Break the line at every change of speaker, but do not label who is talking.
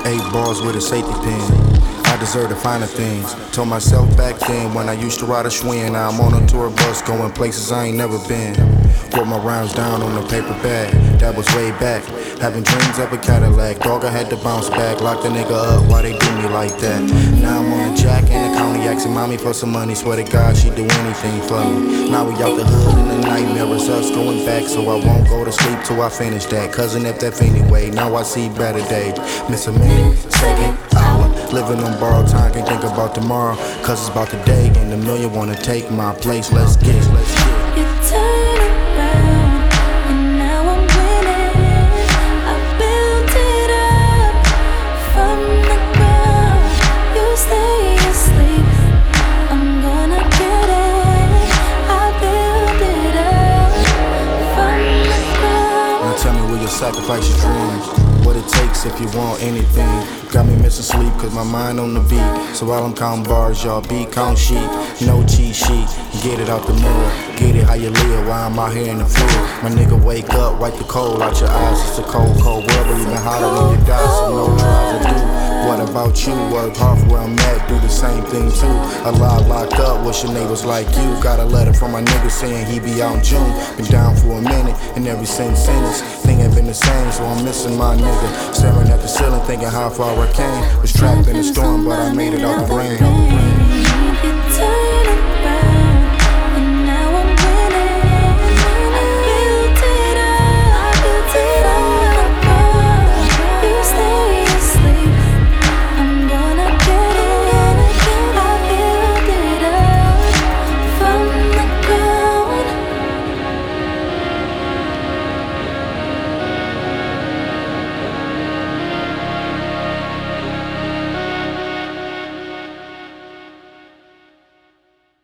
8 bars with a safety pin. I deserve the finer things. Told myself back then when I used to ride a Schwinn. Now I'm on a tour bus going places I ain't never been. Wrote my rhymes down on a paper bag, that was way back. Having dreams of a Cadillac, dog I had to bounce back. Lock the nigga up, why they do me like that? Now I'm on a jack and a county asking mommy for some money. Swear to God she do anything for me. Now we out the hood and the nightmare is us going back. So I won't go to sleep till I finish that. Cousin if that anyway, now I see better days. Miss a minute, second, hour. Living on borrowed time, can't think about tomorrow. Cause it's about today and the million wanna take my place. Let's get it.
You turn around and now I'm winning. I built it up from the ground. You stay asleep, I'm gonna get it. I built it up from the ground.
Now tell me, will you sacrifice your dreams? What it takes if you want anything. Got me missing sleep cause my mind on the beat. So while I'm counting bars, y'all be count sheep. No cheat sheet, get it out the mirror. Get it how you live while I'm out here in the field. My nigga wake up, wipe the cold out your eyes. It's a cold, cold world, but even hotter when you die. So no tries to do. What about you? Work hard for where I'm at, do the same thing too. A lot locked up, wish your neighbors like you. Got a letter from my nigga saying he be out in June. Been down for a minute, and every same sentence thing ain't been the same, so I'm missing my nigga. Staring at the ceiling, thinking how far I came. Was trapped in the storm, but I made it out the rain.